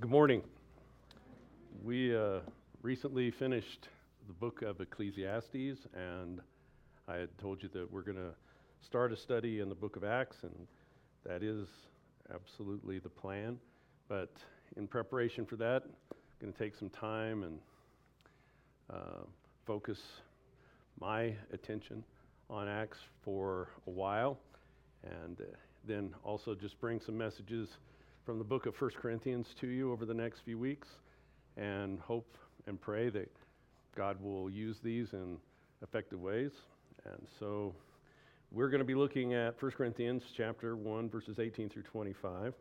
Good morning. We recently finished the book of Ecclesiastes, and I had told you that we're going to start a study in the book of Acts, and that is absolutely the plan. But in preparation for that, I'm going to take some time and focus my attention on Acts for a while, and then also just bring some messages from the book of 1 Corinthians to you over the next few weeks, and hope and pray that God will use these in effective ways. And so we're going to be looking at 1 Corinthians chapter 1, verses 18 through 25.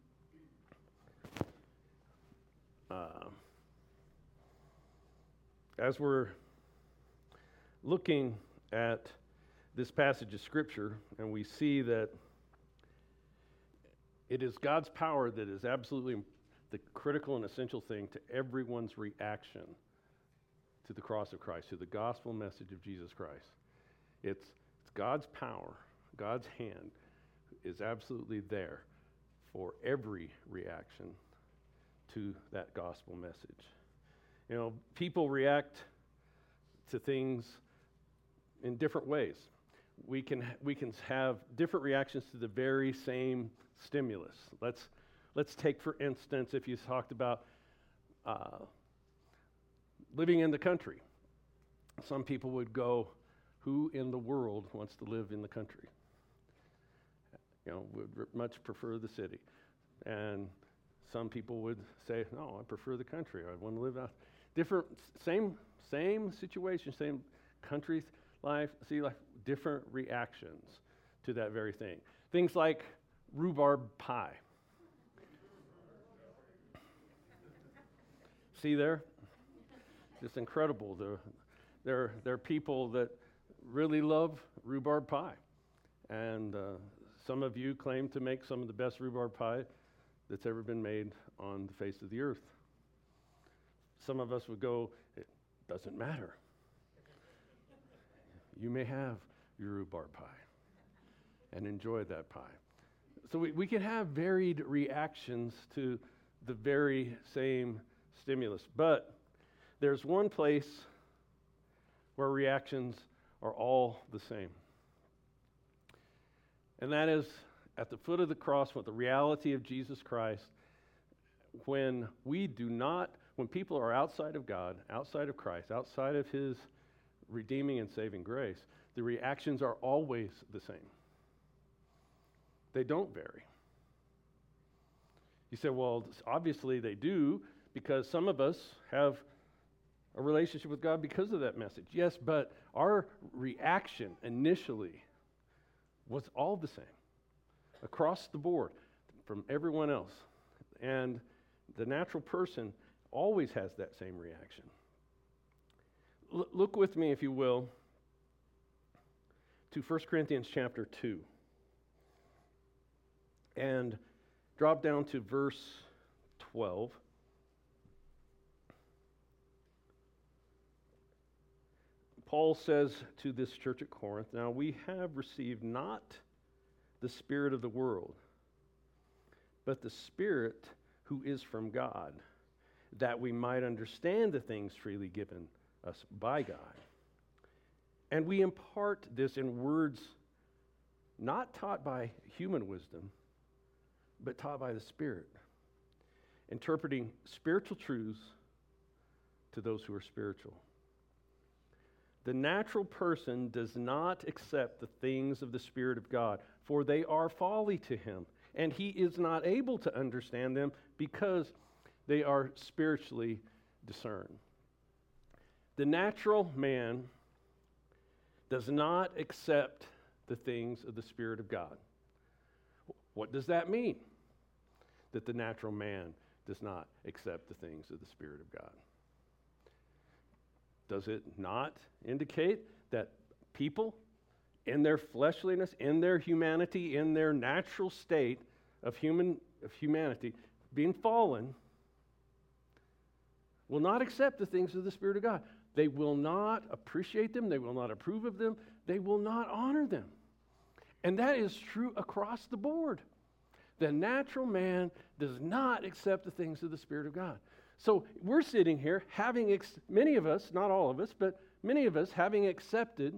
As we're looking at this passage of Scripture, and we see that it is God's power that is absolutely the critical and essential thing to everyone's reaction to the cross of Christ, to the gospel message of Jesus Christ. It's God's power, God's hand is absolutely there for every reaction to that gospel message. You know, people react to things in different ways. We can have different reactions to the very same stimulus. Let's take, for instance, if you talked about living in the country. Some people would go, who in the world wants to live in the country? You know, would much prefer the city. And some people would say, no, I prefer the country. I want to live out. Different, same situation, same country life, different reactions to that very thing. Things like rhubarb pie. See there? It's incredible. There are people that really love rhubarb pie. And some of you claim to make some of the best rhubarb pie that's ever been made on the face of the earth. Some of us would go, it doesn't matter. You may have your rhubarb pie and enjoy that pie. So we can have varied reactions to the very same stimulus, but there's one place where reactions are all the same. And that is at the foot of the cross with the reality of Jesus Christ. When people are outside of God, outside of Christ, outside of His redeeming and saving grace, the reactions are always the same. They don't vary. You say, well, obviously they do, because some of us have a relationship with God because of that message. Yes, but our reaction initially was all the same, across the board, from everyone else. And the natural person always has that same reaction. Look with me, if you will, to 1 Corinthians chapter 2. And drop down to verse 12. Paul says to this church at Corinth, now we have received not the spirit of the world, but the Spirit who is from God, that we might understand the things freely given us by God. And we impart this in words not taught by human wisdom, but taught by the Spirit, interpreting spiritual truths to those who are spiritual. The natural person does not accept the things of the Spirit of God, for they are folly to him, and he is not able to understand them because they are spiritually discerned. The natural man does not accept the things of the Spirit of God. What does that mean? That the natural man does not accept the things of the Spirit of God. Does it not indicate that people, in their fleshliness, in their humanity, in their natural state of humanity, being fallen, will not accept the things of the Spirit of God? They will not appreciate them. They will not approve of them. They will not honor them. And that is true across the board. The natural man does not accept the things of the Spirit of God. So we're sitting here having, many of us, not all of us, but many of us having accepted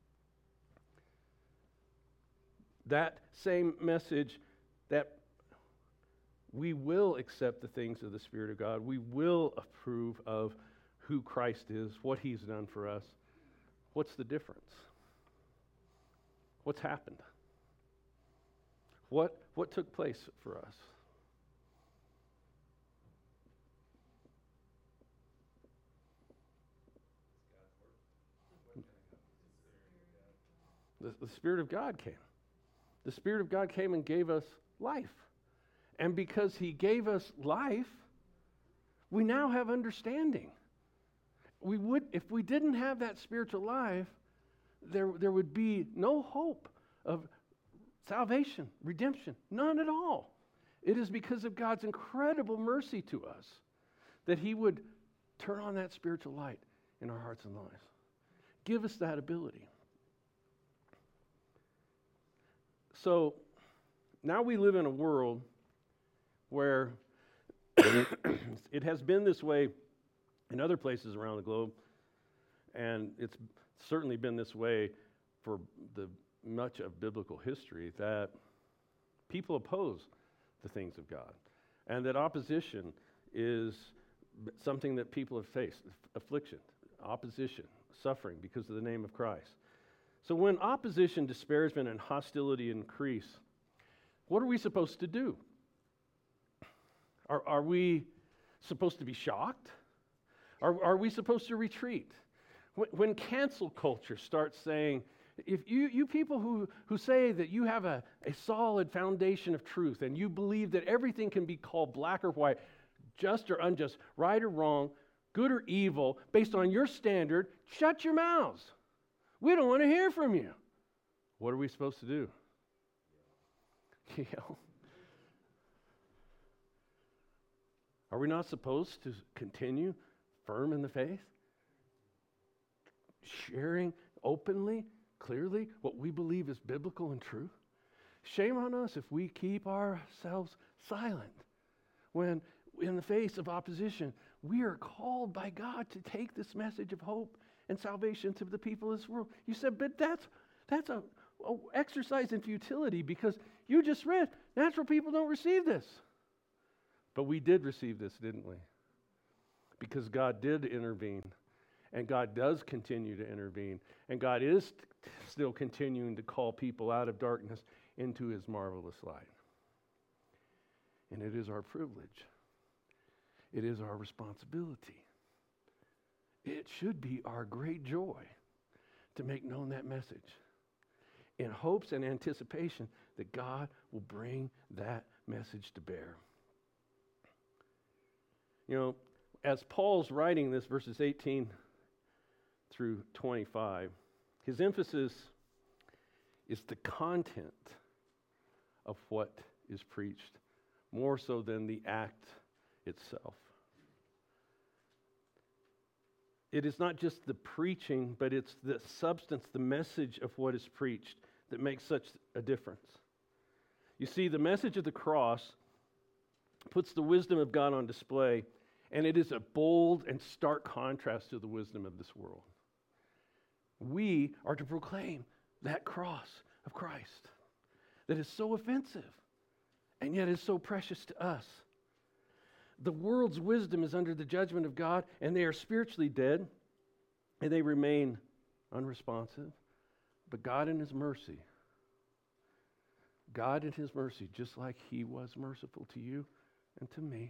that same message that we will accept the things of the Spirit of God. We will approve of who Christ is, what He's done for us. What's the difference? What's happened? What took place for us? The Spirit of God came. The Spirit of God came and gave us life. And because He gave us life, we now have understanding. If we didn't have that spiritual life, there would be no hope of salvation, redemption, none at all. It is because of God's incredible mercy to us that He would turn on that spiritual light in our hearts and lives. Give us that ability. So now we live in a world where it has been this way in other places around the globe, and it's certainly been this way for much of biblical history, that people oppose the things of God, and that opposition is something that people have faced, affliction, opposition, suffering because of the name of Christ. So when opposition, disparagement, and hostility increase, what are we supposed to do? Are we supposed to be shocked? Are we supposed to retreat? When cancel culture starts saying, if you people who say that you have a solid foundation of truth and you believe that everything can be called black or white, just or unjust, right or wrong, good or evil, based on your standard, shut your mouths. We don't want to hear from you. What are we supposed to do? Yell. Are we not supposed to continue firm in the faith? Sharing openly, clearly, what we believe is biblical and true? Shame on us if we keep ourselves silent when, in the face of opposition, we are called by God to take this message of hope and salvation to the people of this world. You said, but that's a exercise in futility because you just read, natural people don't receive this. But we did receive this, didn't we? Because God did intervene, and God does continue to intervene, and God is still continuing to call people out of darkness into His marvelous light. And it is our privilege. It is our responsibility. It should be our great joy to make known that message in hopes and anticipation that God will bring that message to bear. You know, as Paul's writing this, verses 18 through 25, his emphasis is the content of what is preached, more so than the act itself. It is not just the preaching, but it's the substance, the message of what is preached that makes such a difference. You see, the message of the cross puts the wisdom of God on display, and it is a bold and stark contrast to the wisdom of this world. We are to proclaim that cross of Christ that is so offensive and yet is so precious to us. The world's wisdom is under the judgment of God, and they are spiritually dead, and they remain unresponsive. But God in His mercy, just like He was merciful to you and to me,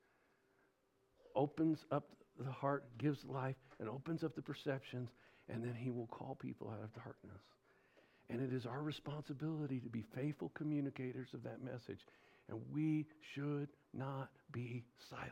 opens up the heart, gives life, and opens up the perceptions, and then He will call people out of darkness. And it is our responsibility to be faithful communicators of that message, and we should not be silent.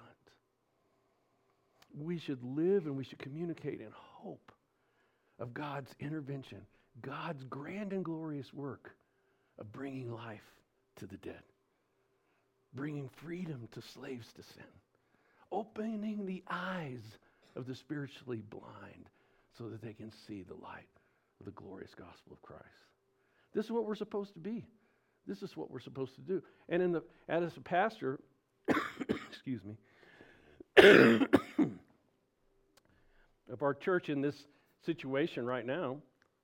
We should live and we should communicate in hope of God's intervention, God's grand and glorious work of bringing life to the dead, bringing freedom to slaves to sin, opening the eyes of the spiritually blind so that they can see the light of the glorious gospel of Christ. This is what we're supposed to be. This is what we're supposed to do. And as a pastor, excuse me, of our church in this situation right now,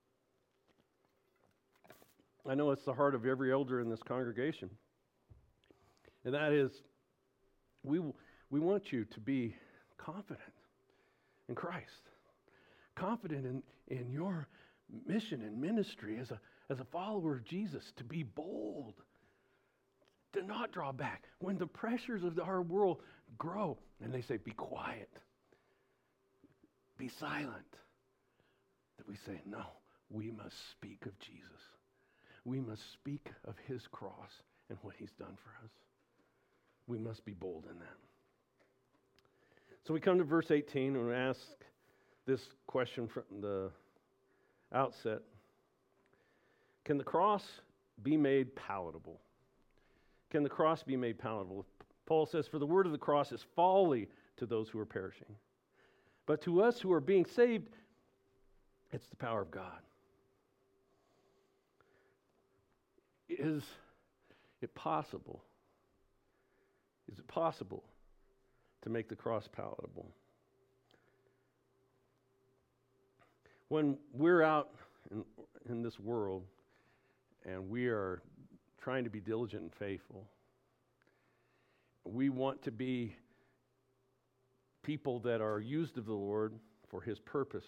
I know it's the heart of every elder in this congregation. And that is, we want you to be confident in Christ, confident in your mission and ministry as a follower of Jesus, to be bold, to not draw back. When the pressures of our world grow and they say, be quiet, be silent, that we say, no, we must speak of Jesus. We must speak of his cross and what he's done for us. We must be bold in that. So we come to verse 18 and we ask this question from the outset. Can the cross be made palatable? Can the cross be made palatable? Paul says, for the word of the cross is folly to those who are perishing. But to us who are being saved, it's the power of God. Is it possible? Is it possible to make the cross palatable? When we're out in this world and we are trying to be diligent and faithful, we want to be people that are used of the Lord for his purpose.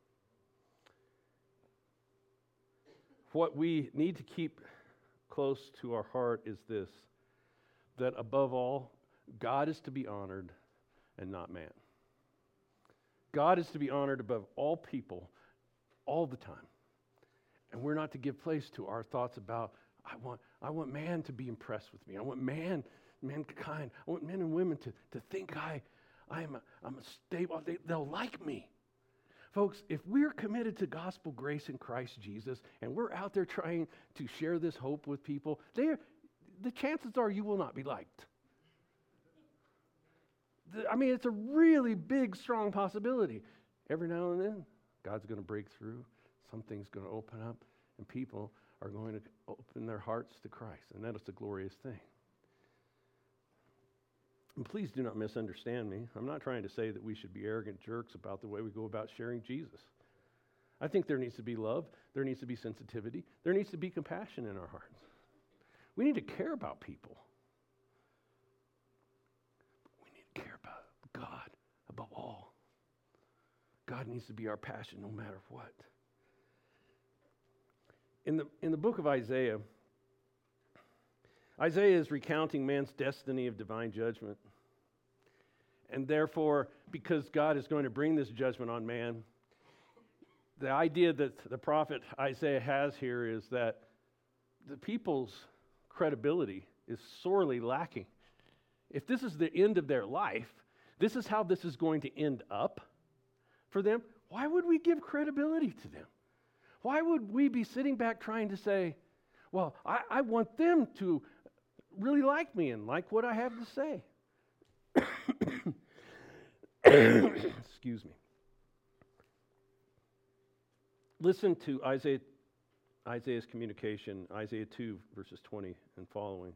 What we need to keep close to our heart is this, that above all, God is to be honored and not man. God is to be honored above all people all the time. And we're not to give place to our thoughts about, I want man to be impressed with me. I want mankind, I want men and women to think I'm a stable, they'll like me. Folks, if we're committed to gospel grace in Christ Jesus, and we're out there trying to share this hope with people, the chances are you will not be liked. It's a really big, strong possibility. Every now and then, God's going to break through, something's going to open up, and people are going to open their hearts to Christ, and that is a glorious thing. And please do not misunderstand me. I'm not trying to say that we should be arrogant jerks about the way we go about sharing Jesus. I think there needs to be love, there needs to be sensitivity, there needs to be compassion in our hearts. We need to care about people. We need to care about God above all. God needs to be our passion no matter what. In the book of Isaiah is recounting man's destiny of divine judgment. And therefore, because God is going to bring this judgment on man, the idea that the prophet Isaiah has here is that the people's credibility is sorely lacking. If this is the end of their life, this is how this is going to end up for them, why would we give credibility to them? Why would we be sitting back trying to say, well, I want them to really like me and like what I have to say? Excuse me. Listen to Isaiah's communication, Isaiah 2, verses 20 and following.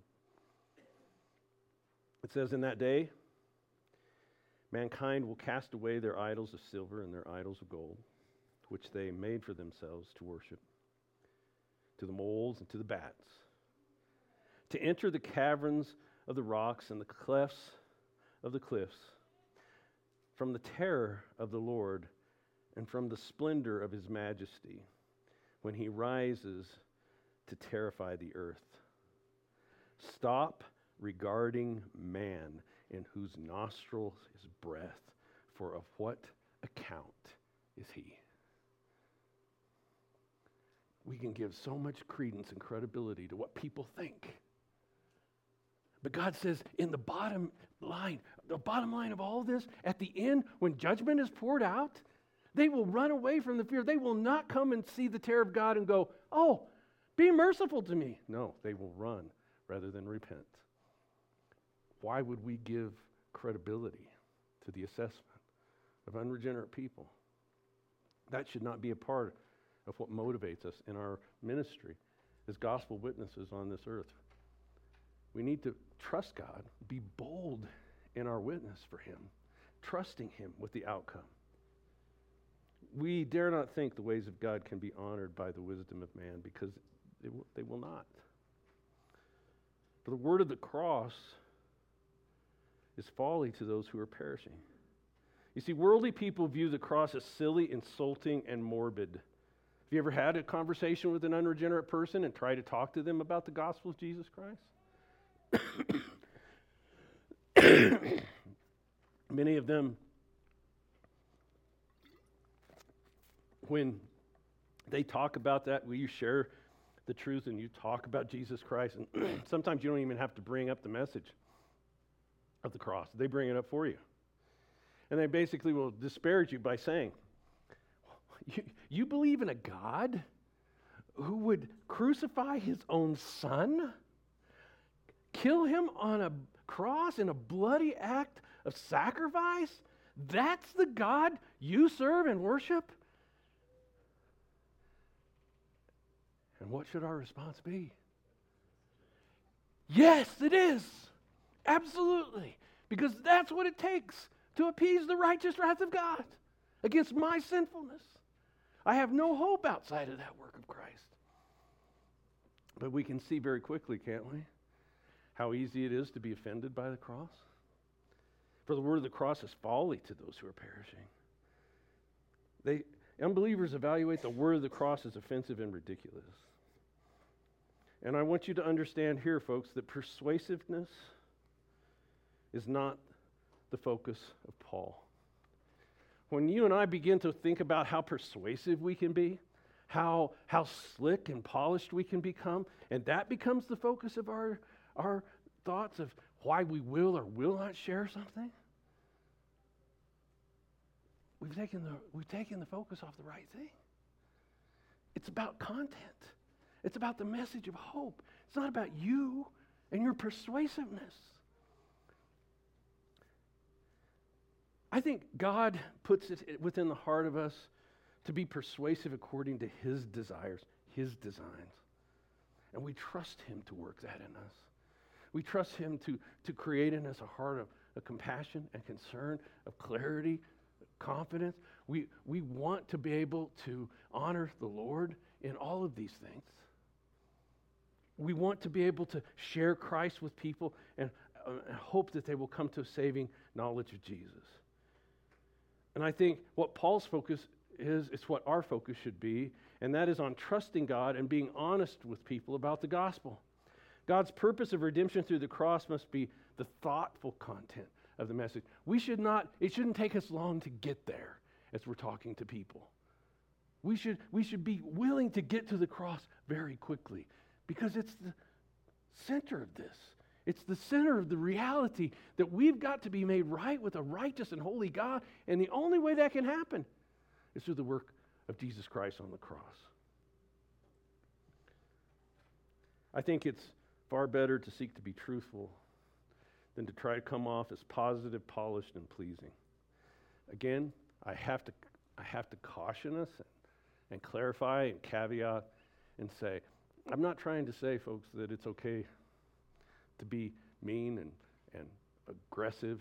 It says, in that day, mankind will cast away their idols of silver and their idols of gold, which they made for themselves to worship, to the moles and to the bats, to enter the caverns of the rocks and the clefts of the cliffs, from the terror of the Lord and from the splendor of his majesty, when he rises to terrify the earth. Stop regarding man, in whose nostrils is breath, for of what account is he? We can give so much credence and credibility to what people think. But God says, in the bottom line of all this, at the end, when judgment is poured out, they will run away from the fear. They will not come and see the terror of God and go, oh, be merciful to me. No, they will run rather than repent. Why would we give credibility to the assessment of unregenerate people? That should not be a part of what motivates us in our ministry. as gospel witnesses on this earth. We need to trust God, be bold in our witness for him, trusting him with the outcome. We dare not think the ways of God can be honored by the wisdom of man, because they will not. For the word of the cross is folly to those who are perishing. You see, worldly people view the cross as silly, insulting, and morbid. Have you ever had a conversation with an unregenerate person and tried to talk to them about the gospel of Jesus Christ? Many of them, when they talk about that, will you share the truth and you talk about Jesus Christ? And sometimes you don't even have to bring up the message of the cross. They bring it up for you. And they basically will disparage you by saying, you believe in a God who would crucify his own son, kill him on a cross in a bloody act of sacrifice? That's the God you serve and worship? And what should our response be? Yes, it is. Absolutely. Because that's what it takes to appease the righteous wrath of God against my sinfulness. I have no hope outside of that work of Christ. But we can see very quickly, can't we, how easy it is to be offended by the cross? For the word of the cross is folly to those who are perishing. Unbelievers evaluate the word of the cross as offensive and ridiculous. And I want you to understand here, folks, that persuasiveness is not the focus of Paul. When you and I begin to think about how persuasive we can be, how slick and polished we can become, and that becomes the focus of our thoughts of why we will or will not share something, we've taken the focus off the right thing. It's about content. It's about the message of hope. It's not about you and your persuasiveness. I think God puts it within the heart of us to be persuasive according to his desires, his designs. And we trust him to work that in us. We trust him to create in us a heart of compassion and concern, of clarity, confidence. We want to be able to honor the Lord in all of these things. We want to be able to share Christ with people and hope that they will come to a saving knowledge of Jesus. And I think what Paul's focus is, it's what our focus should be, and that is on trusting God and being honest with people about the gospel. God's purpose of redemption through the cross must be the thoughtful content of the message. It shouldn't take us long to get there as we're talking to people. We should be willing to get to the cross very quickly, because it's the center of this. It's the center of the reality that we've got to be made right with a righteous and holy God, and the only way that can happen is through the work of Jesus Christ on the cross. I think it's far better to seek to be truthful than to try to come off as positive, polished, and pleasing. Again, I have to caution us and clarify and caveat and say, I'm not trying to say, folks, that it's okay to be mean and aggressive.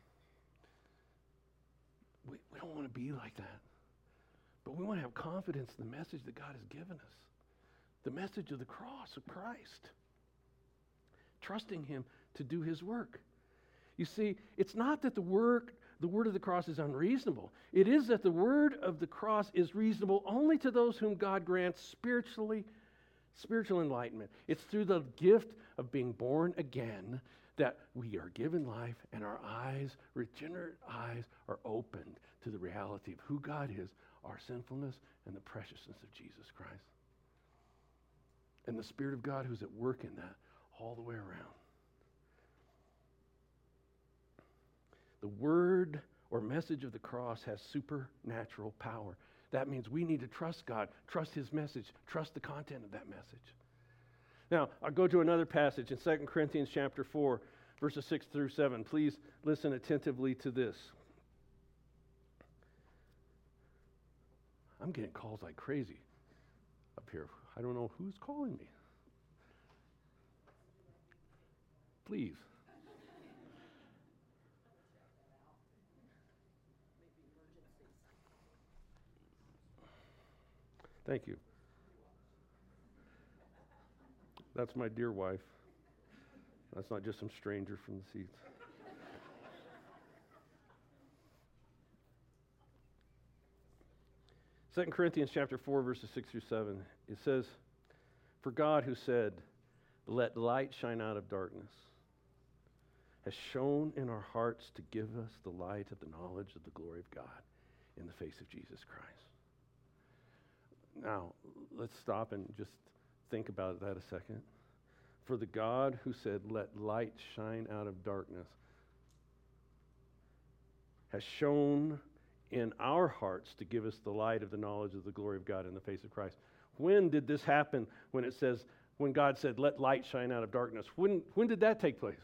We don't want to be like that. But we want to have confidence in the message that God has given us. The message of the cross of Christ. Trusting him to do his work. You see, it's not that the word of the cross is unreasonable. It is that the word of the cross is reasonable only to those whom God grants spiritual enlightenment. It's through the gift of being born again that we are given life, and our eyes, regenerate eyes, are opened to the reality of who God is, our sinfulness, and the preciousness of Jesus Christ. And the Spirit of God who's at work in that all the way around. The word or message of the cross has supernatural power. That means we need to trust God, trust his message, trust the content of that message. Now, I'll go to another passage in 2 Corinthians chapter 4, verses 6 through 7. Please listen attentively to this. I'm getting calls like crazy up here. I don't know who's calling me. Please. Thank you. That's my dear wife. That's not just some stranger from the seats. 2 Corinthians chapter 4, verses 6 through 7, it says, "For God who said, 'Let light shine out of darkness,' has shone in our hearts to give us the light of the knowledge of the glory of God in the face of Jesus Christ." Now, let's stop and just think about that a second. For the God who said, "Let light shine out of darkness," has shone in our hearts to give us the light of the knowledge of the glory of God in the face of Christ. When did this happen? When God said, "Let light shine out of darkness." When did that take place?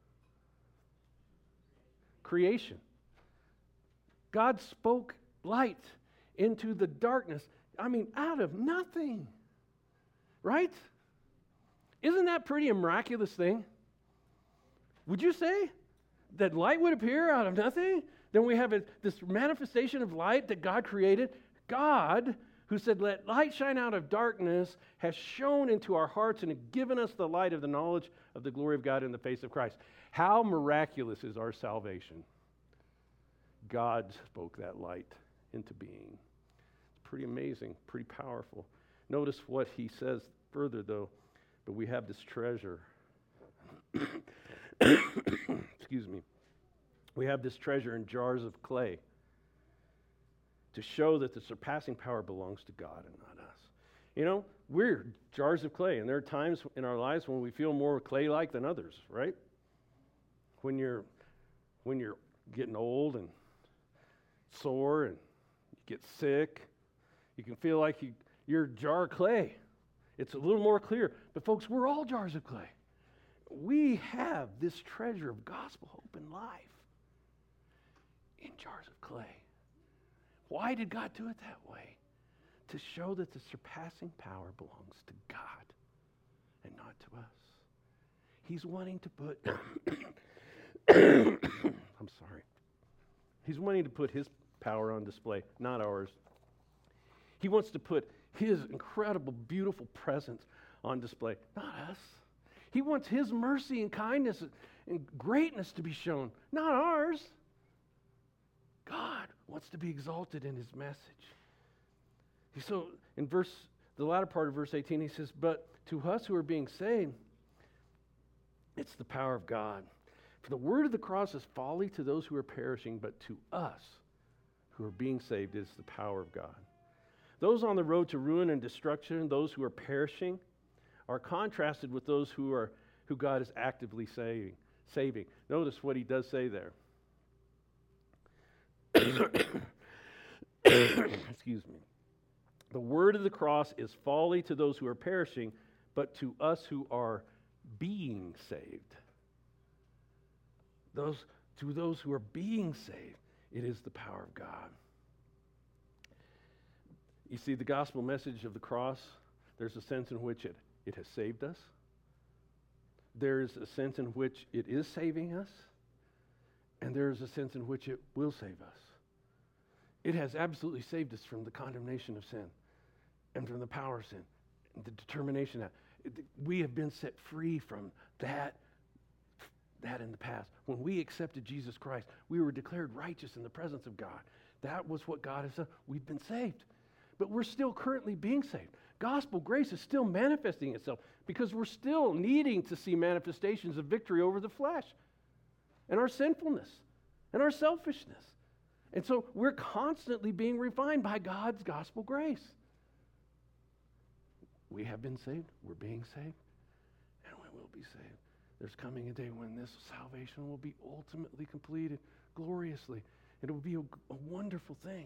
Creation. God spoke light into the darkness. I mean, out of nothing. Right? Isn't that pretty a miraculous thing? Would you say that light would appear out of nothing? Then we have this manifestation of light that God created. God, who said, "Let light shine out of darkness," has shone into our hearts and have given us the light of the knowledge of the glory of God in the face of Christ. How miraculous is our salvation? God spoke that light into being. It's pretty amazing, pretty powerful. Notice what he says further, though. But we have this treasure. Excuse me. We have this treasure in jars of clay to show that the surpassing power belongs to God and not us. You know, we're jars of clay, and there are times in our lives when we feel more clay-like than others, right? When you're getting old and sore and you get sick, you can feel like you're a jar of clay. It's a little more clear. But folks, we're all jars of clay. We have this treasure of gospel hope and life in jars of clay. Why did God do it that way? To show that the surpassing power belongs to God and not to us. He's wanting to put I'm sorry. He's wanting to put his power on display, not ours. He wants to put his incredible, beautiful presence on display, not us. He wants his mercy and kindness and greatness to be shown, not ours. God wants to be exalted in his message. So in the latter part of verse 18, he says, "But to us who are being saved, it's the power of God. For the word of the cross is folly to those who are perishing, but to us who are being saved, it's the power of God." Those on the road to ruin and destruction, those who are perishing, are contrasted with those who God is actively saving. Notice what he does say there. Excuse me. The word of the cross is folly to those who are perishing, but to us who are being saved. To those who are being saved, it is the power of God. You see, the gospel message of the cross, there's a sense in which it has saved us. There's a sense in which it is saving us. And there's a sense in which it will save us. It has absolutely saved us from the condemnation of sin and from the power of sin and the determination that we have been set free from that in the past. When we accepted Jesus Christ, we were declared righteous in the presence of God. That was what God has done. We've been saved. But we're still currently being saved. Gospel grace is still manifesting itself because we're still needing to see manifestations of victory over the flesh and our sinfulness and our selfishness. And so we're constantly being refined by God's gospel grace. We have been saved, we're being saved, and we will be saved. There's coming a day when this salvation will be ultimately completed gloriously. It will be a wonderful thing.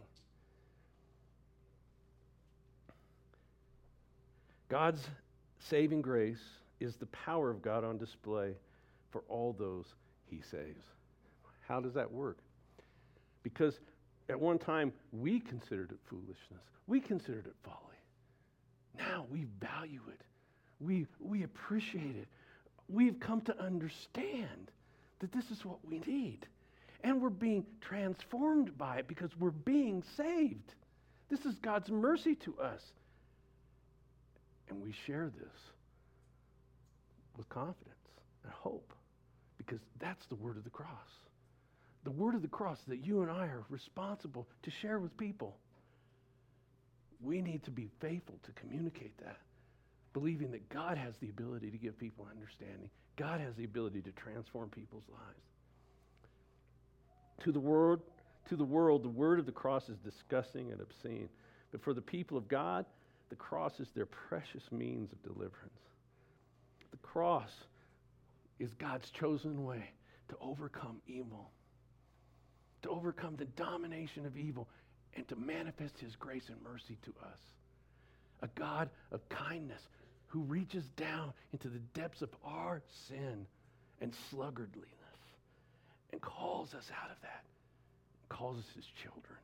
God's saving grace is the power of God on display for all those he saves. How does that work? Because at one time, we considered it foolishness. We considered it folly. Now we value it. We appreciate it. we've come to understand that this is what we need. And we're being transformed by it because we're being saved. This is God's mercy to us. And we share this with confidence and hope because that's the word of the cross. The word of the cross that you and I are responsible to share with people. We need to be faithful to communicate that, believing that God has the ability to give people understanding. God has the ability to transform people's lives. To the world, the word of the cross is disgusting and obscene. But for the people of God, the cross is their precious means of deliverance. The cross is God's chosen way to overcome evil, to overcome the domination of evil, and to manifest his grace and mercy to us. A God of kindness who reaches down into the depths of our sin and sluggardliness and calls us out of that, calls us his children.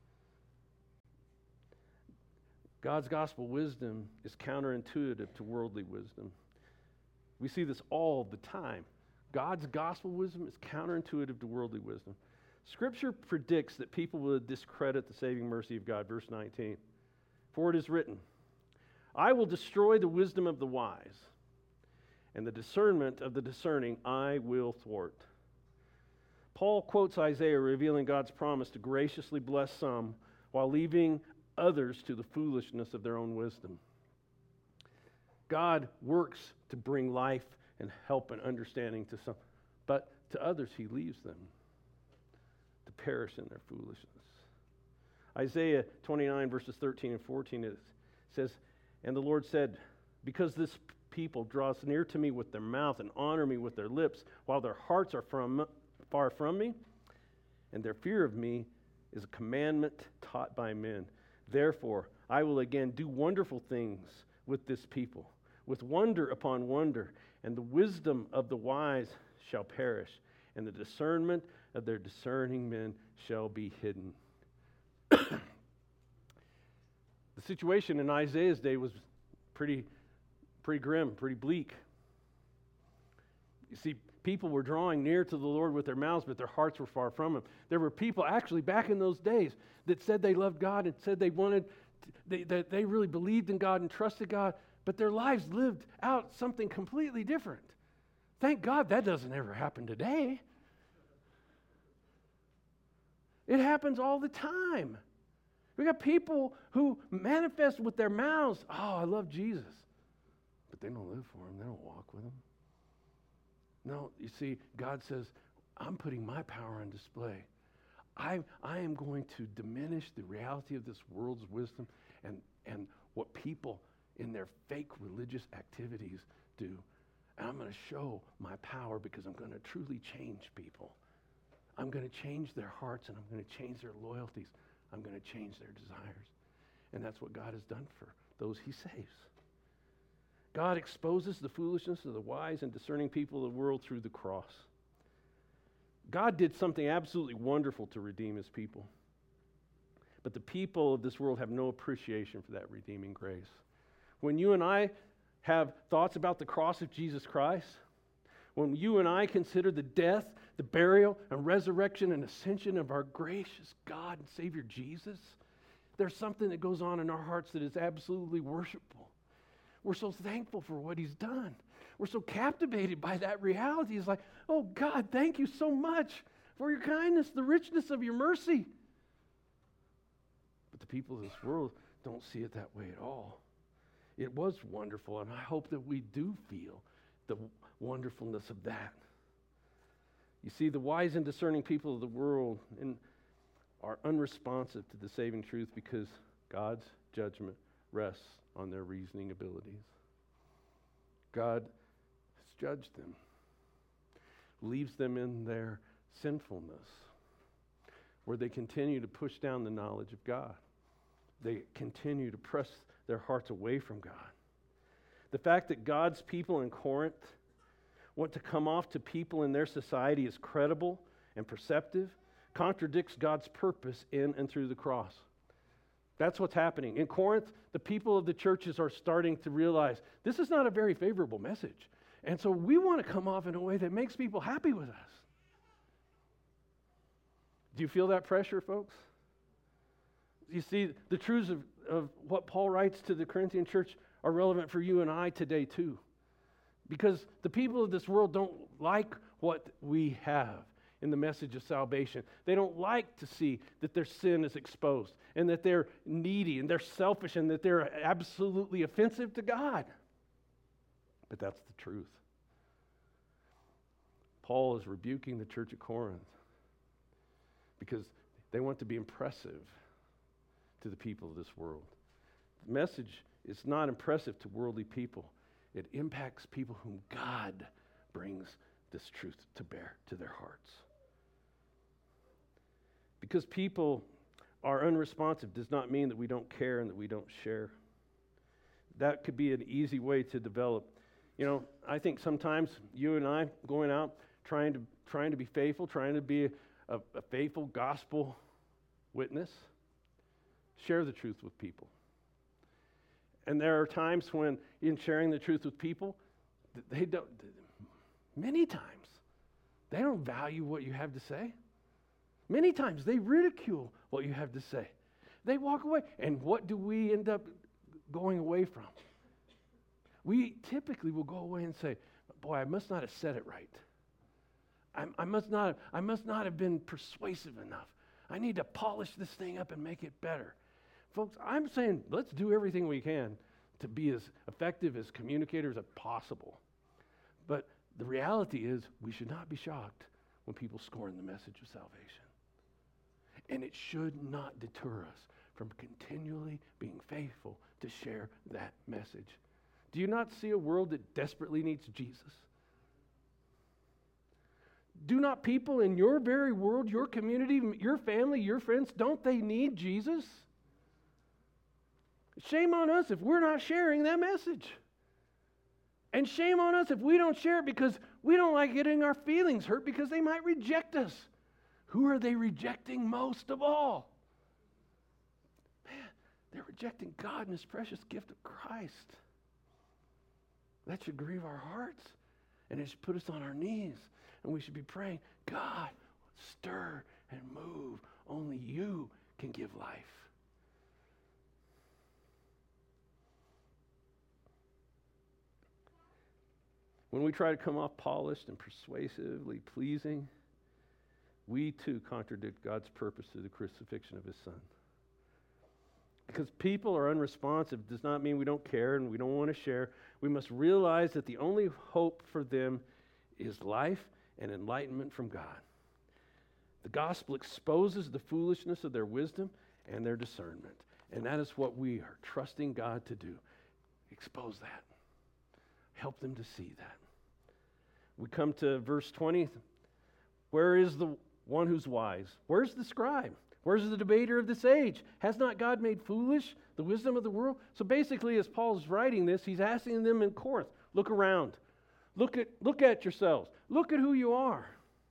God's gospel wisdom is counterintuitive to worldly wisdom. We see this all the time. God's gospel wisdom is counterintuitive to worldly wisdom. Scripture predicts that people will discredit the saving mercy of God. Verse 19. For it is written, I will destroy the wisdom of the wise, and the discernment of the discerning I will thwart. Paul quotes Isaiah, revealing God's promise to graciously bless some while leaving others to the foolishness of their own wisdom. God works to bring life and help and understanding to some, but to others he leaves them to perish in their foolishness. Isaiah 29 verses 13 and 14 it says, and the Lord said, because this people draws near to me with their mouth and honor me with their lips, while their hearts are far from me, and their fear of me is a commandment taught by men. Therefore, I will again do wonderful things with this people, with wonder upon wonder, and the wisdom of the wise shall perish, and the discernment of their discerning men shall be hidden. The situation in Isaiah's day was pretty grim, pretty bleak. You see, people were drawing near to the Lord with their mouths, but their hearts were far from him. There were people actually back in those days that said they loved God and said that they really believed in God and trusted God, but their lives lived out something completely different. Thank God that doesn't ever happen today. It happens all the time. We got people who manifest with their mouths, oh, I love Jesus. But they don't live for him. They don't walk with him. No, you see, God says, I'm putting my power on display. I am going to diminish the reality of this world's wisdom and what people in their fake religious activities do. And I'm going to show my power because I'm going to truly change people. I'm going to change their hearts and I'm going to change their loyalties. I'm going to change their desires. And that's what God has done for those he saves. God exposes the foolishness of the wise and discerning people of the world through the cross. God did something absolutely wonderful to redeem his people. But the people of this world have no appreciation for that redeeming grace. When you and I have thoughts about the cross of Jesus Christ, when you and I consider the death, the burial, and resurrection and ascension of our gracious God and Savior Jesus, there's something that goes on in our hearts that is absolutely worshipful. We're so thankful for what he's done. We're so captivated by that reality. It's like, oh God, thank you so much for your kindness, the richness of your mercy. But the people of this world don't see it that way at all. It was wonderful, and I hope that we do feel the wonderfulness of that. You see, the wise and discerning people of the world are unresponsive to the saving truth because God's judgment rests on their reasoning abilities. God has judged them, leaves them in their sinfulness, where they continue to push down the knowledge of God. They continue to press their hearts away from God. The fact that God's people in Corinth want to come off to people in their society as credible and perceptive contradicts God's purpose in and through the cross. That's what's happening. In Corinth, the people of the churches are starting to realize this is not a very favorable message. And so we want to come off in a way that makes people happy with us. Do you feel that pressure, folks? You see, the truths of what Paul writes to the Corinthian church are relevant for you and I today too. Because the people of this world don't like what we have in the message of salvation. They don't like to see that their sin is exposed and that they're needy and they're selfish and that they're absolutely offensive to God. But that's the truth. Paul is rebuking the church at Corinth because they want to be impressive to the people of this world. The message is not impressive to worldly people. It impacts people whom God brings this truth to bear to their hearts. Because people are unresponsive does not mean that we don't care and that we don't share. That could be an easy way to develop. You know, I think sometimes you and I going out trying to be faithful, trying to be a faithful gospel witness, share the truth with people. And there are times when, in sharing the truth with people, many times, they don't value what you have to say. Many times, they ridicule what you have to say. They walk away. And what do we end up going away from? We typically will go away and say, boy, I must not have said it right. I must not have been persuasive enough. I need to polish this thing up and make it better. Folks, I'm saying let's do everything we can to be as effective as communicators as possible. But the reality is we should not be shocked when people scorn the message of salvation. And it should not deter us from continually being faithful to share that message. Do you not see a world that desperately needs Jesus? Do not people in your very world, your community, your family, your friends, don't they need Jesus? Shame on us if we're not sharing that message. And shame on us if we don't share it because we don't like getting our feelings hurt because they might reject us. Who are they rejecting most of all? Man, they're rejecting God and His precious gift of Christ. That should grieve our hearts. And it should put us on our knees. And we should be praying, God, stir and move. Only you can give life. When we try to come off polished and persuasively pleasing, we too contradict God's purpose through the crucifixion of His Son. Because people are unresponsive does not mean we don't care and we don't want to share. We must realize that the only hope for them is life and enlightenment from God. The gospel exposes the foolishness of their wisdom and their discernment. And that is what we are trusting God to do. Expose that. Help them to see that. We come to verse 20. Where is the one who's wise? Where's the scribe? Where's the debater of this age? Has not God made foolish the wisdom of the world? So basically, as Paul's writing this, he's asking them in Corinth, look around. Look at yourselves. Look at who you are.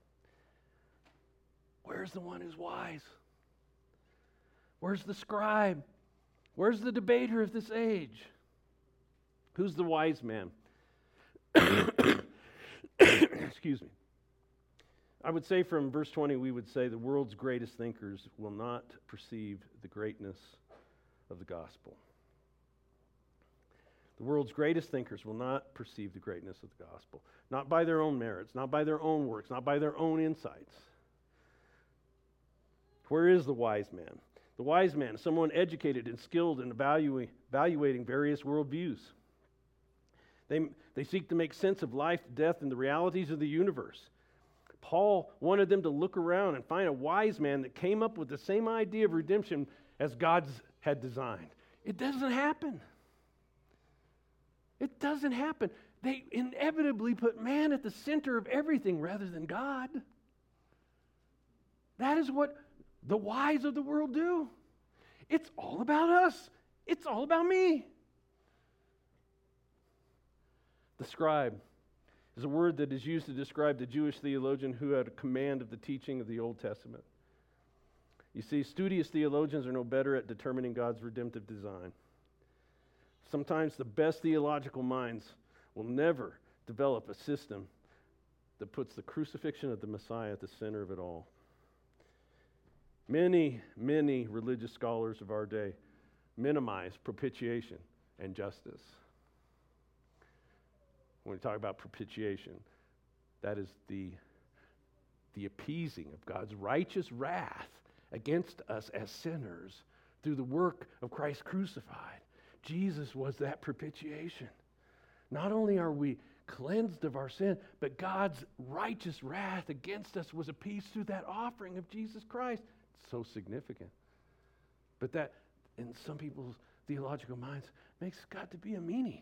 Where's the one who's wise? Where's the scribe? Where's the debater of this age? Who's the wise man? Excuse me. I would say from verse 20, we would say the world's greatest thinkers will not perceive the greatness of the gospel. The world's greatest thinkers will not perceive the greatness of the gospel. Not by their own merits, not by their own works, not by their own insights. Where is the wise man? The wise man is someone educated and skilled in evaluating various worldviews. They seek to make sense of life, death, and the realities of the universe. Paul wanted them to look around and find a wise man that came up with the same idea of redemption as God had designed. It doesn't happen. It doesn't happen. They inevitably put man at the center of everything rather than God. That is what the wise of the world do. It's all about us. It's all about me. The scribe is a word that is used to describe the Jewish theologian who had a command of the teaching of the Old Testament. You see, studious theologians are no better at determining God's redemptive design. Sometimes the best theological minds will never develop a system that puts the crucifixion of the Messiah at the center of it all. Many, many religious scholars of our day minimize propitiation and justice. When we talk about propitiation, that is the appeasing of God's righteous wrath against us as sinners through the work of Christ crucified. Jesus was that propitiation. Not only are we cleansed of our sin, but God's righteous wrath against us was appeased through that offering of Jesus Christ. It's so significant. But that, in some people's theological minds, makes God to be a meanie.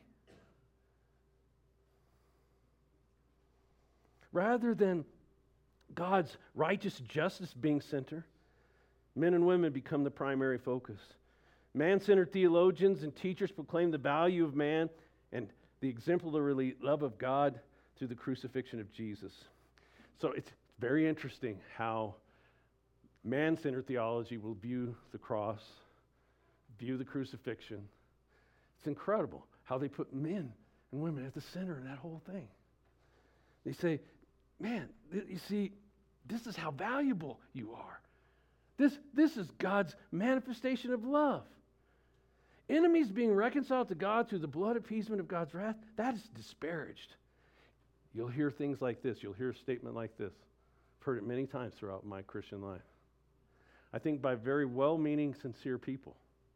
Rather than God's righteous justice being center, men and women become the primary focus. Man-centered theologians and teachers proclaim the value of man and the exemplary love of God through the crucifixion of Jesus. So it's very interesting how man-centered theology will view the cross, view the crucifixion. It's incredible how they put men and women at the center of that whole thing. They say, man, you see, this is how valuable you are. This is God's manifestation of love. Enemies being reconciled to God through the blood appeasement of God's wrath, that is disparaged. You'll hear things like this. You'll hear a statement like this. I've heard it many times throughout my Christian life. I think by very well-meaning, sincere people.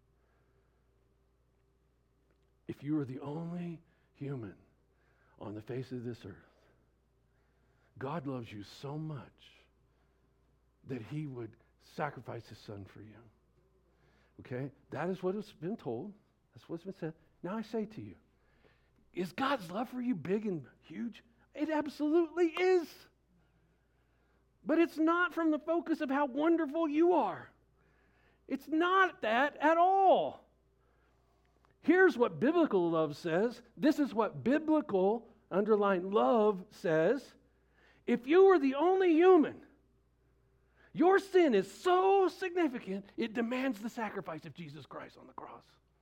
If you were the only human on the face of this earth, God loves you so much that he would sacrifice his son for you. Okay? That is what has been told. That's what's been said. Now I say to you, is God's love for you big and huge? It absolutely is. But it's not from the focus of how wonderful you are. It's not that at all. Here's what biblical love says. This is what biblical, underlined love says. If you were the only human, your sin is so significant, it demands the sacrifice of Jesus Christ on the cross.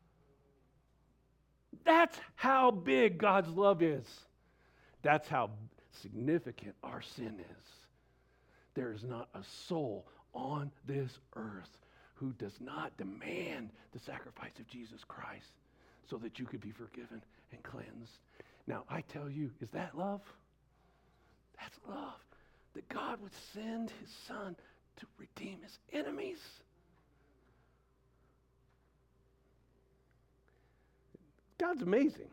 That's how big God's love is. That's how significant our sin is. There is not a soul on this earth who does not demand the sacrifice of Jesus Christ so that you could be forgiven and cleansed. Now, I tell you, is that love? That's love. That God would send his son to redeem his enemies. God's amazing.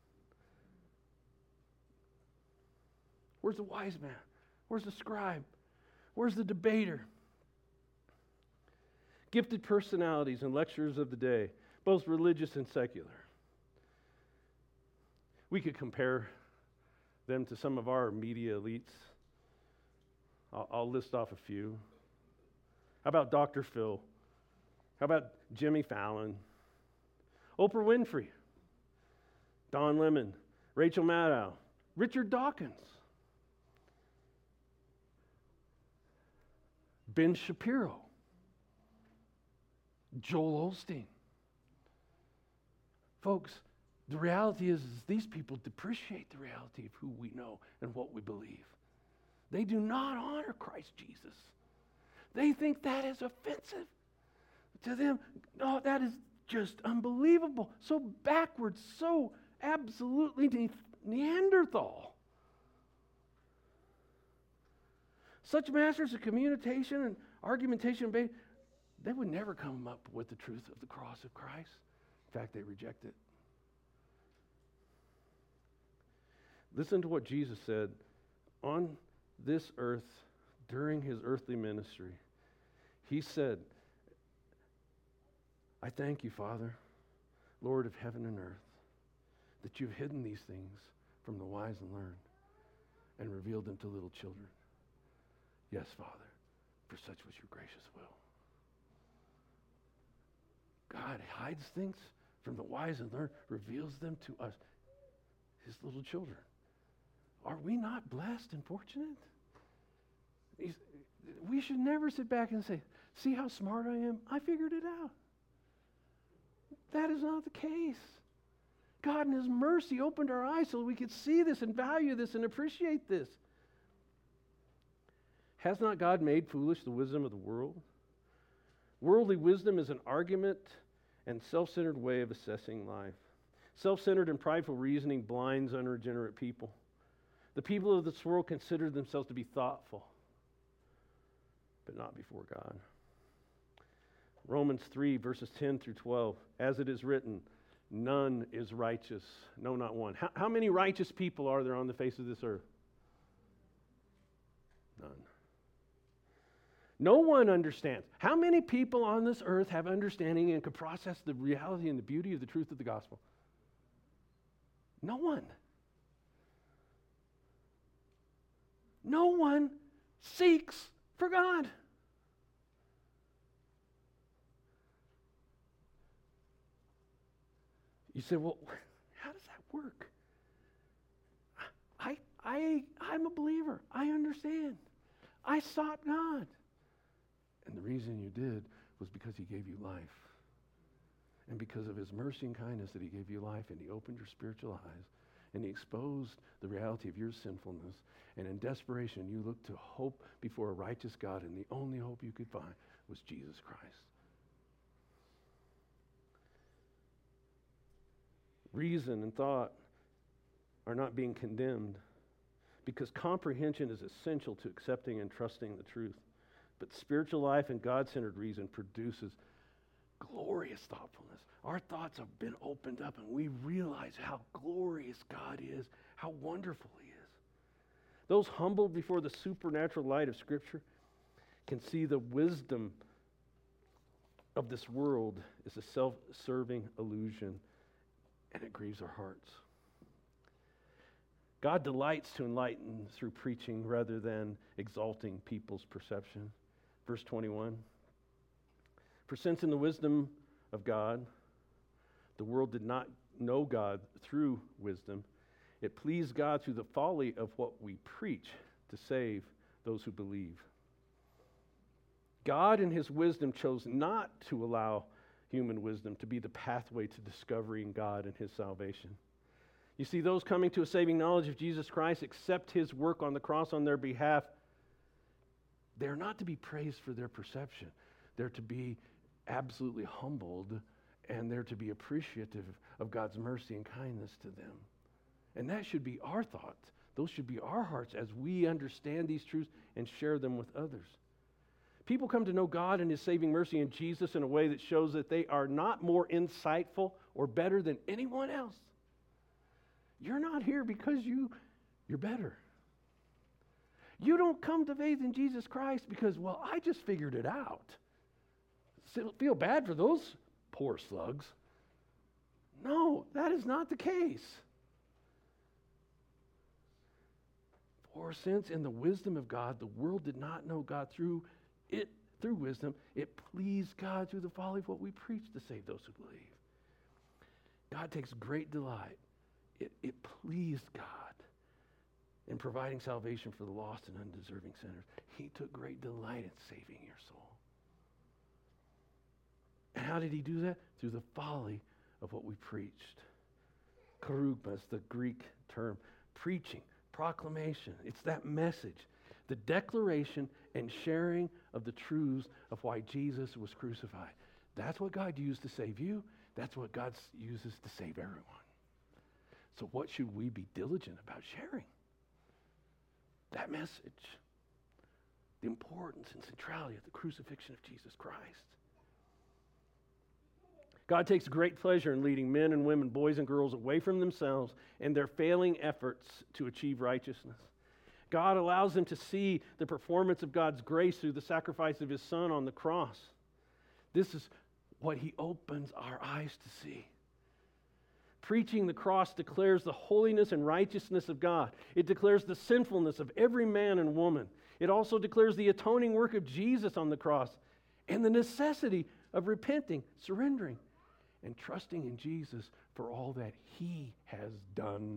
Where's the wise man? Where's the scribe? Where's the debater? Gifted personalities and lecturers of the day, both religious and secular. We could compare them to some of our media elites. I'll list off a few. How about Dr. Phil? How about Jimmy Fallon? Oprah Winfrey? Don Lemon? Rachel Maddow? Richard Dawkins? Ben Shapiro? Joel Osteen? Folks, the reality is these people depreciate the reality of who we know and what we believe. They do not honor Christ Jesus. They think that is offensive. To them, oh, that is just unbelievable. So backwards, so absolutely Neanderthal. Such masters of communication and argumentation, they would never come up with the truth of the cross of Christ. In fact, they reject it. Listen to what Jesus said on this earth during his earthly ministry. He said, I thank you, Father, Lord of heaven and earth, that you've hidden these things from the wise and learned and revealed them to little children. Yes, Father, for such was your gracious will. God hides things from the wise and learned, reveals them to us, his little children. Are we not blessed and fortunate? We should never sit back and say, see how smart I am? I figured it out. That is not the case. God in His mercy opened our eyes so we could see this and value this and appreciate this. Has not God made foolish the wisdom of the world? Worldly wisdom is an argument and self-centered way of assessing life. Self-centered and prideful reasoning blinds unregenerate people. The people of this world consider themselves to be thoughtful, but not before God. Romans 3, verses 10 through 12. As it is written, none is righteous, no, not one. How many righteous people are there on the face of this earth? None. No one understands. How many people on this earth have understanding and can process the reality and the beauty of the truth of the gospel? No one. No one seeks for God. You say, well, how does that work? I'm a believer. I understand. I sought God. And the reason you did was because He gave you life. And because of His mercy and kindness that He gave you life, and He opened your spiritual eyes, and He exposed the reality of your sinfulness. And in desperation, you looked to hope before a righteous God, and the only hope you could find was Jesus Christ. Reason and thought are not being condemned because comprehension is essential to accepting and trusting the truth. But spiritual life and God-centered reason produces glorious thoughtfulness. Our thoughts have been opened up and we realize how glorious God is, how wonderful He is. Those humbled before the supernatural light of Scripture can see the wisdom of this world is a self-serving illusion, and it grieves our hearts. God delights to enlighten through preaching rather than exalting people's perception. Verse 21, for since in the wisdom of God, the world did not know God through wisdom, it pleased God through the folly of what we preach to save those who believe. God in His wisdom chose not to allow human wisdom to be the pathway to discovering God and His salvation. You see, those coming to a saving knowledge of Jesus Christ accept His work on the cross on their behalf. They're not to be praised for their perception. They're to be absolutely humbled, and they're to be appreciative of God's mercy and kindness to them. And that should be our thoughts. Those should be our hearts as we understand these truths and share them with others. People come to know God and His saving mercy in Jesus in a way that shows that they are not more insightful or better than anyone else. You're not here because you're better. You don't come to faith in Jesus Christ because, well, I just figured it out. Feel bad for those poor slugs. No, that is not the case. For since in the wisdom of God, the world did not know God through wisdom, it pleased God through the folly of what we preach to save those who believe. God takes great delight. It pleased God in providing salvation for the lost and undeserving sinners. He took great delight in saving your soul. And how did He do that? Through the folly of what we preached. Kerugma is the Greek term. Preaching, proclamation. It's that message. The declaration and sharing of the truths of why Jesus was crucified. That's what God used to save you. That's what God uses to save everyone. So what should we be diligent about sharing? That message. The importance and centrality of the crucifixion of Jesus Christ. God takes great pleasure in leading men and women, boys and girls away from themselves and their failing efforts to achieve righteousness. God allows them to see the performance of God's grace through the sacrifice of His Son on the cross. This is what He opens our eyes to see. Preaching the cross declares the holiness and righteousness of God. It declares the sinfulness of every man and woman. It also declares the atoning work of Jesus on the cross and the necessity of repenting, surrendering, and trusting in Jesus for all that He has done.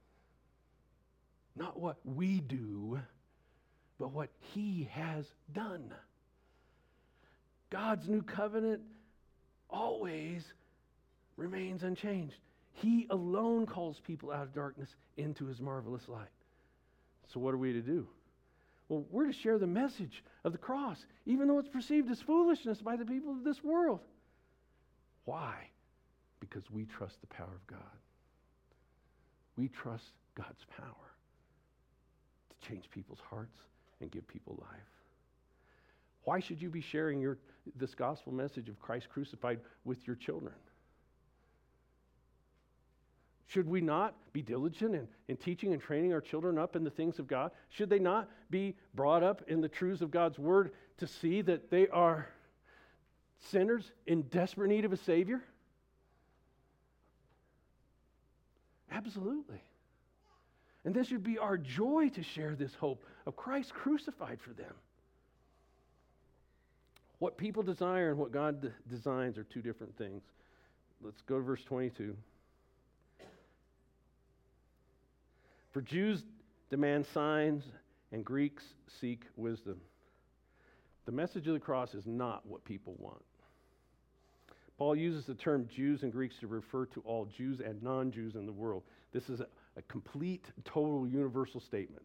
Not what we do, but what He has done. God's new covenant always remains unchanged. He alone calls people out of darkness into his marvelous light. So what are we to do? Well, we're to share the message of the cross, even though it's perceived as foolishness by the people of this world. Why? Because we trust the power of God. We trust God's power to change people's hearts and give people life. Why should you be sharing this gospel message of Christ crucified with your children? Should we not be diligent in teaching and training our children up in the things of God? Should they not be brought up in the truths of God's word to see that they are sinners in desperate need of a Savior? Absolutely. And this should be our joy to share this hope of Christ crucified for them. What people desire and what God designs are two different things. Let's go to verse 22. For Jews demand signs and Greeks seek wisdom. The message of the cross is not what people want. Paul uses the term Jews and Greeks to refer to all Jews and non-Jews in the world. This is a complete, total, universal statement.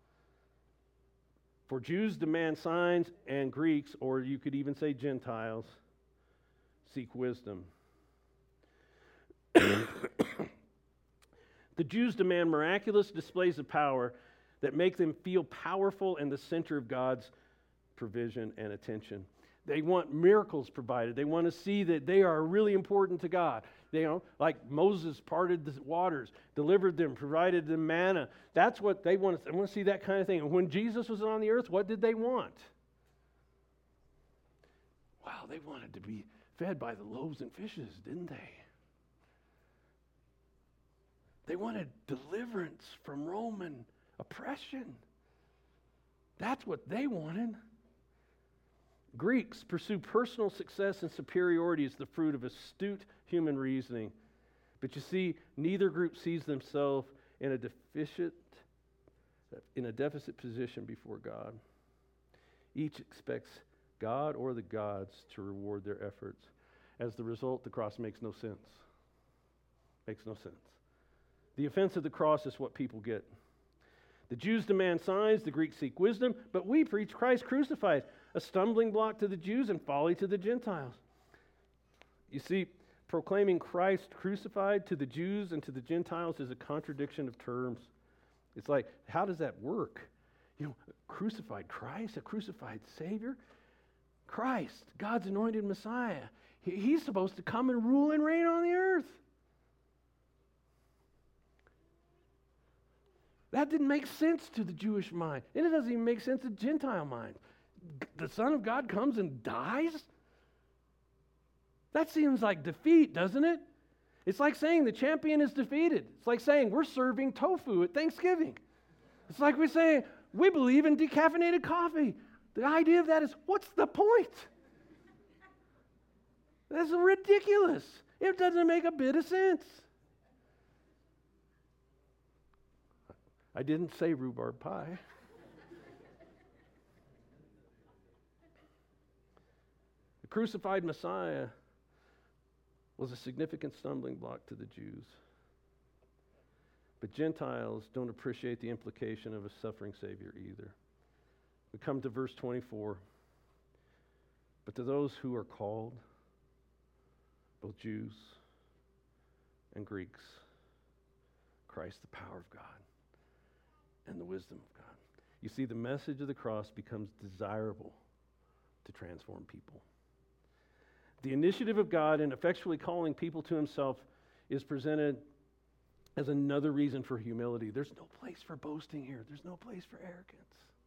For Jews demand signs and Greeks, or you could even say Gentiles, seek wisdom. The Jews demand miraculous displays of power that make them feel powerful and the center of God's provision and attention. They want miracles provided. They want to see that they are really important to God. Like Moses parted the waters, delivered them, provided them manna. That's what they want. They want to see that kind of thing. And when Jesus was on the earth, what did they want? Wow, they wanted to be fed by the loaves and fishes, didn't they? They wanted deliverance from Roman oppression. That's what they wanted. Greeks pursue personal success and superiority as the fruit of astute human reasoning. But you see, neither group sees themselves in a deficit position before God. Each expects God or the gods to reward their efforts. As the result, the cross makes no sense. Makes no sense. The offense of the cross is what people get. The Jews demand signs, the Greeks seek wisdom, but we preach Christ crucified, a stumbling block to the Jews and folly to the Gentiles. You see, proclaiming Christ crucified to the Jews and to the Gentiles is a contradiction of terms. It's like, how does that work? Crucified Christ, a crucified Savior? Christ, God's anointed Messiah. He's supposed to come and rule and reign on the earth. That didn't make sense to the Jewish mind. And it doesn't even make sense to the Gentile mind. The Son of God comes and dies? That seems like defeat, doesn't it? It's like saying the champion is defeated. It's like saying we're serving tofu at Thanksgiving. It's like we're saying we believe in decaffeinated coffee. The idea of that is, what's the point? That's ridiculous. It doesn't make a bit of sense. I didn't say rhubarb pie. The crucified Messiah was a significant stumbling block to the Jews. But Gentiles don't appreciate the implication of a suffering Savior either. We come to verse 24. But to those who are called, both Jews and Greeks, Christ, the power of God and the wisdom of God. You see, the message of the cross becomes desirable to transform people. The initiative of God in effectually calling people to himself is presented as another reason for humility. There's no place for boasting here. There's no place for arrogance.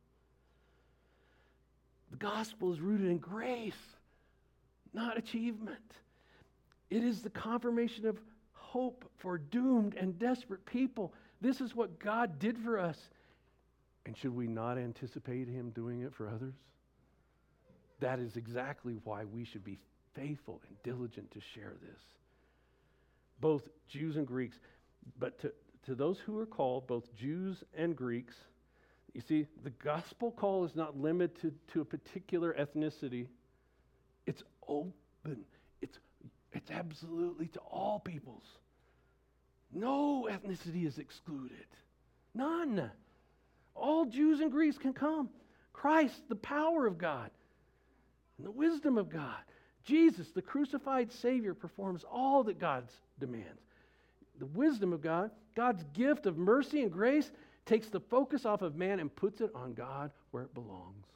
The gospel is rooted in grace, not achievement. It is the confirmation of hope for doomed and desperate people. This is what God did for us. And should we not anticipate him doing it for others? That is exactly why we should be faithful and diligent to share this. Both Jews and Greeks. But to those who are called, both Jews and Greeks, you see, the gospel call is not limited to a particular ethnicity. It's open. It's absolutely to all peoples. No ethnicity is excluded. None. All Jews and Greeks can come. Christ, the power of God, and the wisdom of God. Jesus, the crucified Savior, performs all that God demands. The wisdom of God, God's gift of mercy and grace, takes the focus off of man and puts it on God where it belongs.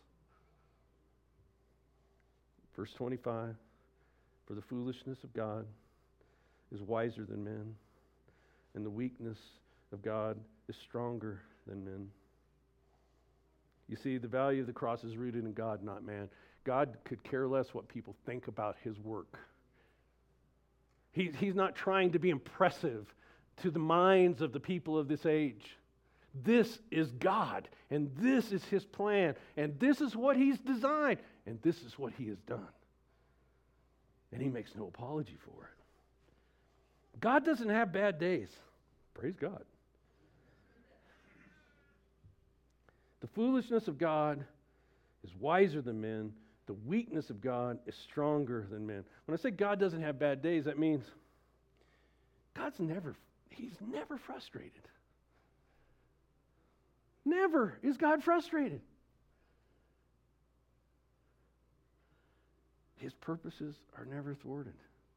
Verse 25, for the foolishness of God is wiser than men, and the weakness of God is stronger than men. You see, the value of the cross is rooted in God, not man. God could care less what people think about his work. He's not trying to be impressive to the minds of the people of this age. This is God, and this is his plan, and this is what he's designed, and this is what he has done. And he makes no apology for it. God doesn't have bad days. Praise God. The foolishness of God is wiser than men. The weakness of God is stronger than men. When I say God doesn't have bad days, that means he's never frustrated. Never is God frustrated. His purposes are never thwarted.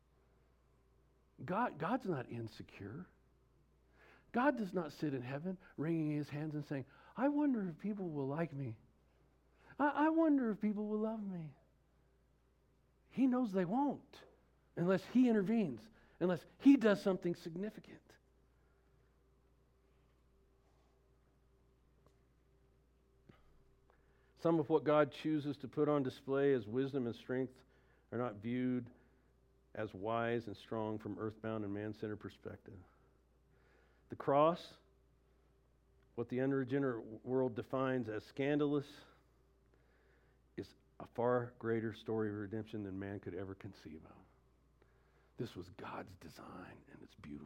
God's not insecure. God does not sit in heaven wringing his hands and saying, I wonder if people will like me. I wonder if people will love me. He knows they won't unless he intervenes, unless he does something significant. Some of what God chooses to put on display as wisdom and strength are not viewed as wise and strong from earthbound and man-centered perspective. The cross, what the unregenerate world defines as scandalous, is a far greater story of redemption than man could ever conceive of. This was God's design, and it's beautiful.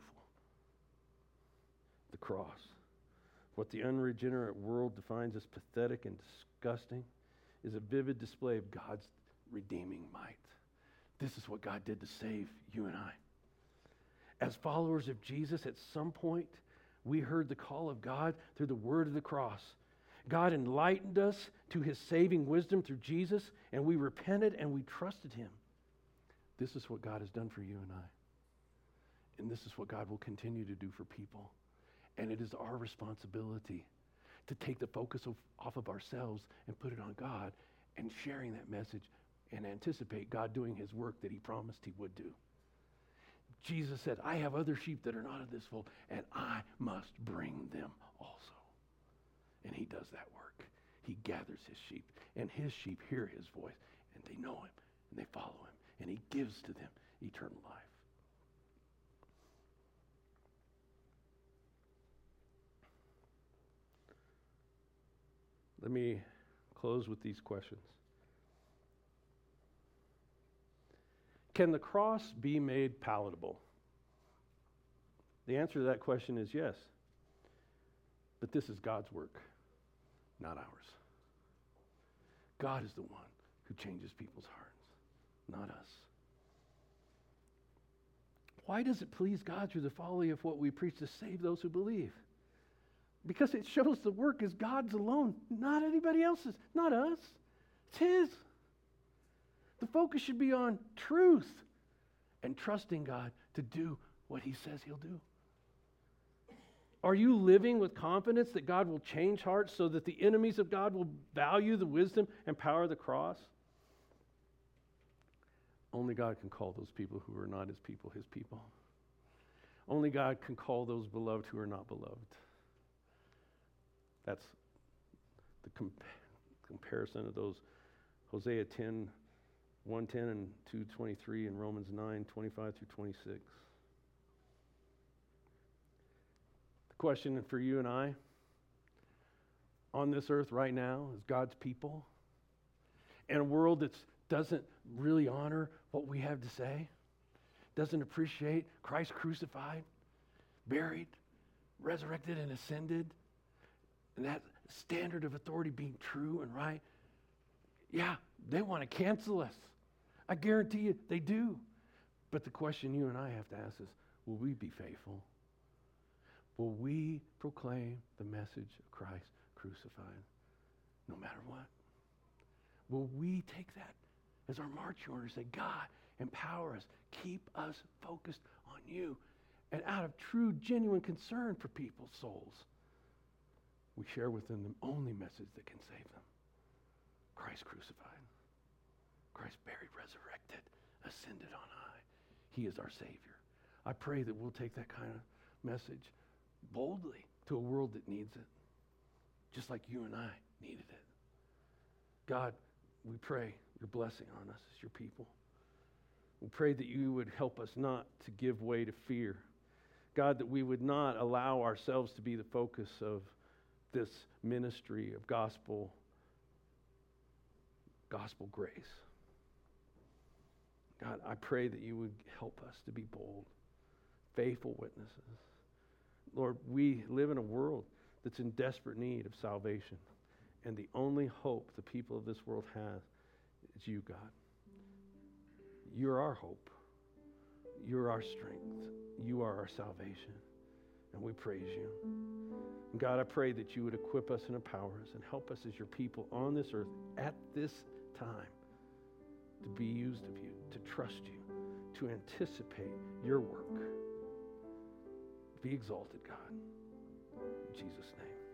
The cross. What the unregenerate world defines as pathetic and disgusting is a vivid display of God's redeeming might. This is what God did to save you and I. As followers of Jesus, at some point, we heard the call of God through the word of the cross. God enlightened us to his saving wisdom through Jesus, and we repented and we trusted him. This is what God has done for you and I. And this is what God will continue to do for people. And it is our responsibility to take the focus off of ourselves and put it on God and sharing that message and anticipate God doing his work that he promised he would do. Jesus said, I have other sheep that are not of this fold, and I must bring them also. And he does that work. He gathers his sheep, and his sheep hear his voice, and they know him, and they follow him, and he gives to them eternal life. Let me close with these questions. Can the cross be made palatable? The answer to that question is yes. But this is God's work, not ours. God is the one who changes people's hearts, not us. Why does it please God through the folly of what we preach to save those who believe? Because it shows the work is God's alone, not anybody else's, not us. It's his. The focus should be on truth and trusting God to do what he says he'll do. Are you living with confidence that God will change hearts so that the enemies of God will value the wisdom and power of the cross? Only God can call those people who are not his people. Only God can call those beloved who are not beloved. That's the comparison of those Hosea 10, 1:10 and 2:23 and Romans 9:25 through 26. The question for you and I on this earth right now is God's people in a world that doesn't really honor what we have to say, doesn't appreciate Christ crucified, buried, resurrected, and ascended, and that standard of authority being true and right. Yeah, they want to cancel us. I guarantee you they do. But the question you and I have to ask is, will we be faithful? Will we proclaim the message of Christ crucified no matter what? Will we take that as our marching order, say, God, empower us, keep us focused on you, and out of true, genuine concern for people's souls, we share with them the only message that can save them. Christ crucified, Christ buried, resurrected, ascended on high. He is our Savior. I pray that we'll take that kind of message boldly to a world that needs it, just like you and I needed it. God, we pray your blessing on us as your people. We pray that you would help us not to give way to fear. God, that we would not allow ourselves to be the focus of this ministry of gospel grace. God, I pray that you would help us to be bold, faithful witnesses. Lord, we live in a world that's in desperate need of salvation. And the only hope the people of this world have is you, God. You're our hope. You're our strength. You are our salvation. And we praise you. And God, I pray that you would equip us and empower us and help us as your people on this earth at this time to be used of you, to trust you, to anticipate your work. Be exalted, God. In Jesus' name.